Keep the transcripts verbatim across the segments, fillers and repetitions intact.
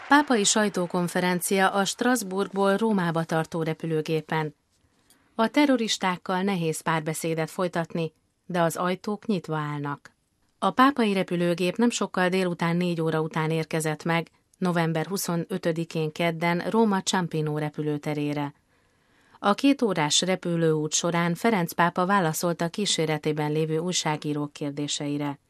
Pápai sajtókonferencia a Strasbourgból Rómába tartó repülőgépen. A terroristákkal nehéz párbeszédet folytatni, de az ajtók nyitva állnak. A pápai repülőgép nem sokkal délután négy óra után érkezett meg, november huszonötödikén kedden Róma Ciampino repülőterére. A két órás repülőút során Ferenc pápa válaszolt a kíséretében lévő újságírók kérdéseire.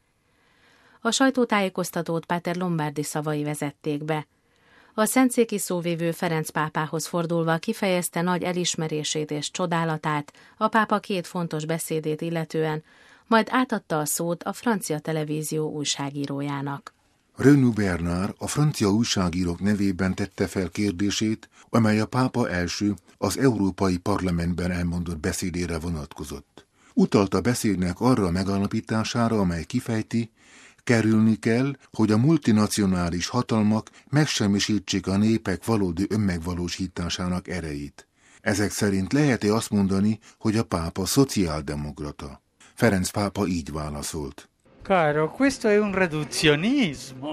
A sajtótájékoztatót Páter Lombardi szavai vezették be. A szentszéki szóvivő Ferenc pápához fordulva kifejezte nagy elismerését és csodálatát a pápa két fontos beszédét illetően, majd átadta a szót a francia televízió újságírójának. Renaud Bernard a francia újságírók nevében tette fel kérdését, amely a pápa első, az Európai Parlamentben elmondott beszédére vonatkozott. Utalt a beszédnek arra a megállapítására, amely kifejti, kerülni kell, hogy a multinacionális hatalmak megsemmisítsék a népek valódi önmegvalósításának erejét. Ezek szerint lehet-e azt mondani, hogy a pápa szociáldemokrata? Ferenc pápa így válaszolt. Caro, questo è un riduzionismo.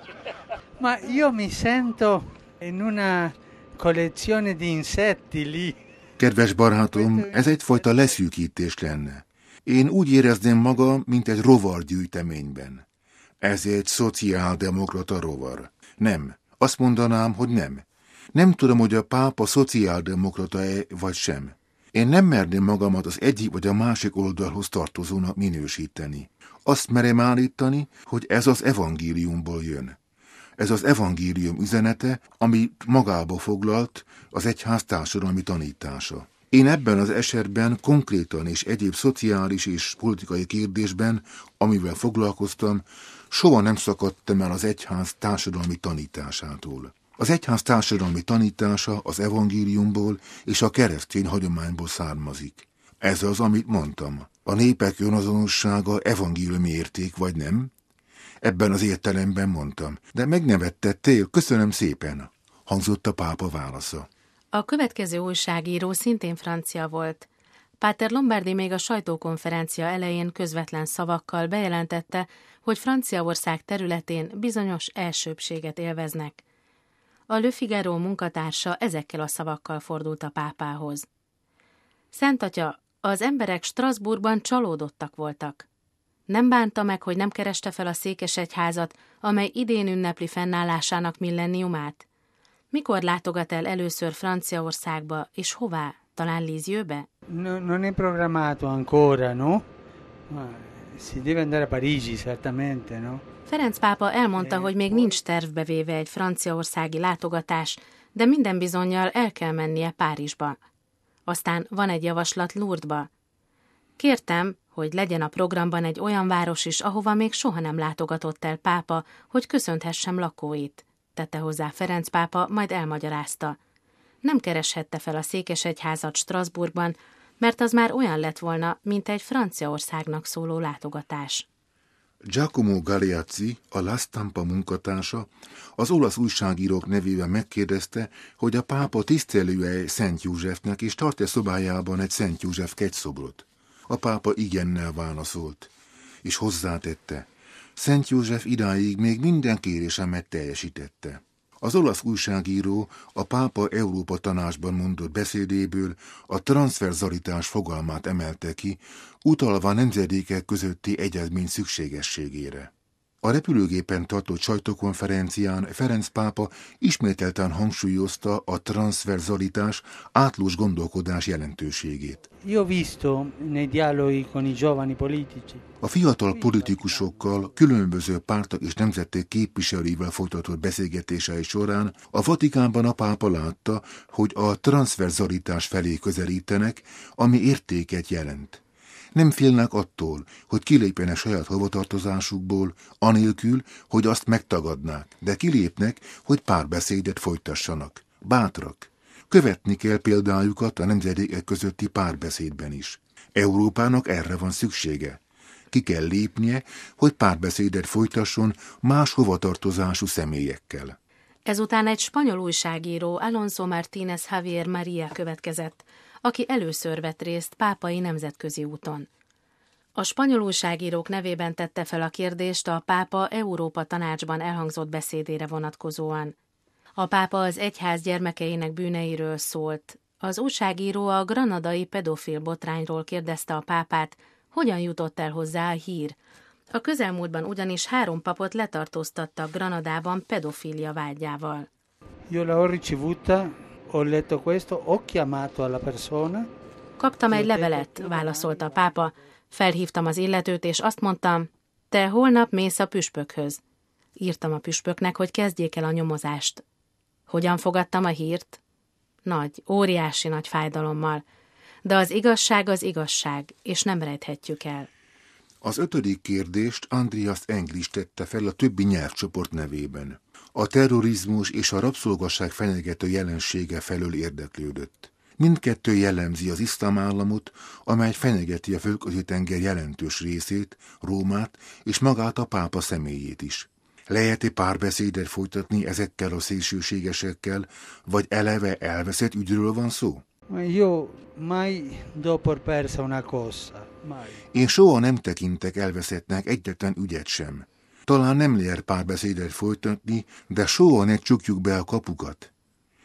Ma io mi sento in una collezione di insetti lì. Kedves barátom, ez egyfajta leszűkítés lenne. Én úgy érezném magam, mint egy rovargyűjteményben. Ez egy szociáldemokrata rovar. Nem. Azt mondanám, hogy nem. Nem tudom, hogy a pápa szociáldemokrata-e vagy sem. Én nem merném magamat az egyik vagy a másik oldalhoz tartozónak minősíteni. Azt merem állítani, hogy ez az evangéliumból jön. Ez az evangélium üzenete, amit magába foglalt az egyház társadalmi tanítása. Én ebben az esetben konkrétan és egyéb szociális és politikai kérdésben, amivel foglalkoztam, soha nem szakadtam el az egyház társadalmi tanításától. Az egyház társadalmi tanítása az evangéliumból és a keresztény hagyományból származik. Ez az, amit mondtam. A népek önazonossága evangéliumi érték, vagy nem? Ebben az értelemben mondtam. De megnevettettél, köszönöm szépen, hangzott a pápa válasza. A következő újságíró szintén francia volt. Páter Lombardi még a sajtókonferencia elején közvetlen szavakkal bejelentette, hogy Franciaország területén bizonyos elsőbbséget élveznek. A Le Figaro munkatársa ezekkel a szavakkal fordult a pápához. Szent Atya, az emberek Strasbourgban csalódottak voltak. Nem bánta meg, hogy nem kereste fel a székesegyházat, amely idén ünnepli fennállásának millenniumát? Mikor látogat el először Franciaországba, és hová? Talán Lisieuxbe? No, non è programmato ancora, no? Ma si deve andare a Parigi, certamente, no? Ferenc pápa elmondta, hogy még nincs tervbe véve egy franciaországi látogatás, de minden bizonnyal el kell mennie Párizsba. Aztán van egy javaslat Lourdesba. Kértem, hogy legyen a programban egy olyan város is, ahova még soha nem látogatott el pápa, hogy köszönthessem lakóit, tette hozzá Ferenc pápa, majd elmagyarázta. Nem kereshette fel a székesegyházat Strasbourgban, mert az már olyan lett volna, mint egy Franciaországnak szóló látogatás. Giacomo Galeazzi, a La Stampa munkatársa, az olasz újságírók nevében megkérdezte, hogy a pápa tisztelő-e Szent Józsefnek, és tart-e szobájában egy Szent József kegyszobrot. A pápa igennel válaszolt, és hozzátette, Szent József idáig még minden kérésemet teljesítette. Az olasz újságíró a pápa Európa Tanácsban mondott beszédéből a transzverzalitás fogalmát emelte ki, utalva a nemzedékek közötti egyezmény szükségességére. A repülőgépen tartott sajtókonferencián Ferenc pápa ismételten hangsúlyozta a transzverzalitás átlós gondolkodás jelentőségét. Io visto nei dialoghi con i giovani politici. A fiatal politikusokkal, különböző pártok és nemzetek képviselőivel folytatott beszélgetései során a Vatikánban a pápa látta, hogy a transzverzalitás felé közelítenek, ami értéket jelent. Nem félnek attól, hogy kilépjenek saját hovatartozásukból, anélkül, hogy azt megtagadnák, de kilépnek, hogy párbeszédet folytassanak. Bátrak. Követni kell példájukat a nemzedékek közötti párbeszédben is. Európának erre van szüksége. Ki kell lépnie, hogy párbeszédet folytasson más hovatartozású személyekkel. Ezután egy spanyol újságíró, Alonso Martínez Javier María következett, aki először vett részt pápai nemzetközi úton. A spanyol újságírók nevében tette fel a kérdést a pápa Európa Tanácsban elhangzott beszédére vonatkozóan. A pápa az egyház gyermekeinek bűneiről szólt. Az újságíró a granadai pedofil botrányról kérdezte a pápát, hogyan jutott el hozzá a hír. A közelmúltban ugyanis három papot letartóztattak Granadában pedofília vágyával. Io l'ho ricevuta, ho letto questo, ho chiamato alla persona. Kaptam egy levelet, válaszolta a pápa. Felhívtam az illetőt, és azt mondtam, te holnap mész a püspökhöz. Írtam a püspöknek, hogy kezdjék el a nyomozást. Hogyan fogadtam a hírt? Nagy, óriási nagy fájdalommal. De az igazság az igazság, és nem rejthetjük el. Az ötödik kérdést Andreas Englis tette fel a többi nyelvcsoport nevében. A terrorizmus és a rabszolgasság fenyegető jelensége felől érdeklődött. Mindkettő jellemzi az iszlám államot, amely fenyegeti a Földközi-tenger jelentős részét, Rómát és magát a pápa személyét is. Lehet-e párbeszédet folytatni ezekkel a szélsőségesekkel, vagy eleve elveszett ügyről van szó? Io mai do per persa una cosa, mai. Én soha nem tekintek elveszettnek egyetlen ügyet sem. Talán nem lehet párbeszédet folytatni, de soha ne csukjuk be a kapukat.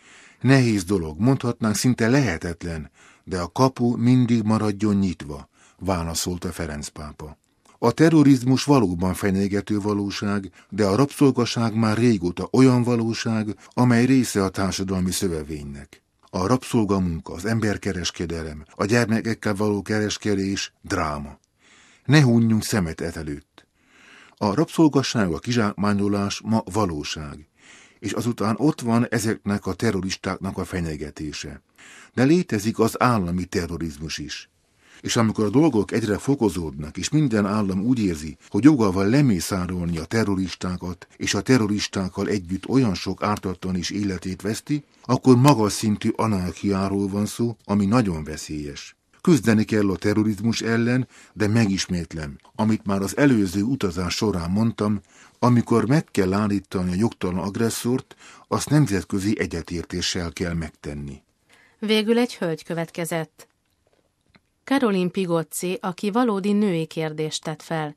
Nehéz dolog, mondhatnánk szinte lehetetlen, de a kapu mindig maradjon nyitva, válaszolta Ferenc pápa. A terrorizmus valóban fenyegető valóság, de a rabszolgaság már régóta olyan valóság, amely része a társadalmi szövevénynek. A rabszolgamunka, az emberkereskedelem, a gyermekekkel való kereskedés dráma. Ne hunjunk szemet e előtt. A rabszolgasság, a kizsákmányolás ma valóság, és azután ott van ezeknek a terroristáknak a fenyegetése. De létezik az állami terrorizmus is. És amikor a dolgok egyre fokozódnak, és minden állam úgy érzi, hogy jogával lemészárolni a terroristákat, és a terroristákkal együtt olyan sok ártatlan is életét veszti, akkor magas szintű anarchiáról van szó, ami nagyon veszélyes. Küzdeni kell a terrorizmus ellen, de megismétlem, amit már az előző utazás során mondtam, amikor meg kell állítani a jogtalan agresszort, azt nemzetközi egyetértéssel kell megtenni. Végül egy hölgy következett. Caroline Pigozzi, aki valódi női kérdést tett fel.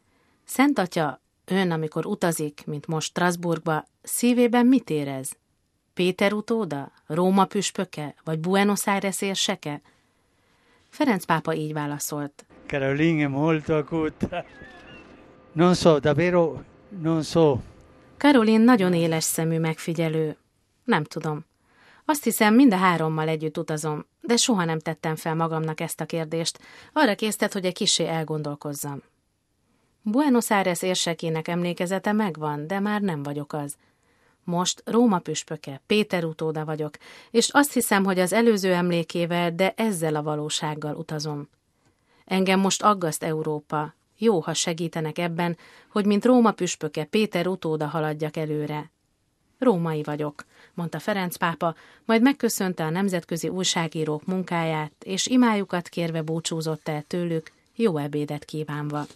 Szent Atya, ön, amikor utazik, mint most Strasbourgba, szívében mit érez? Péter utóda? Róma püspöke? Vagy Buenos Aires érseke? Ferenc pápa így válaszolt. Caroline è molto acuta. Non so, davvero non so. Caroline nagyon éles szemű megfigyelő. Nem tudom. Azt hiszem, mind a hárommal együtt utazom, de soha nem tettem fel magamnak ezt a kérdést. Arra késztet, hogy egy kissé elgondolkozzam. Buenos Aires érsekének emlékezete megvan, de már nem vagyok az. Most Róma püspöke, Péter utóda vagyok, és azt hiszem, hogy az előző emlékével, de ezzel a valósággal utazom. Engem most aggaszt Európa. Jó, ha segítenek ebben, hogy mint Róma püspöke, Péter utóda haladjak előre. Római vagyok, mondta Ferenc pápa, majd megköszönte a nemzetközi újságírók munkáját, és imájukat kérve búcsúzott el tőlük, jó ebédet kívánva.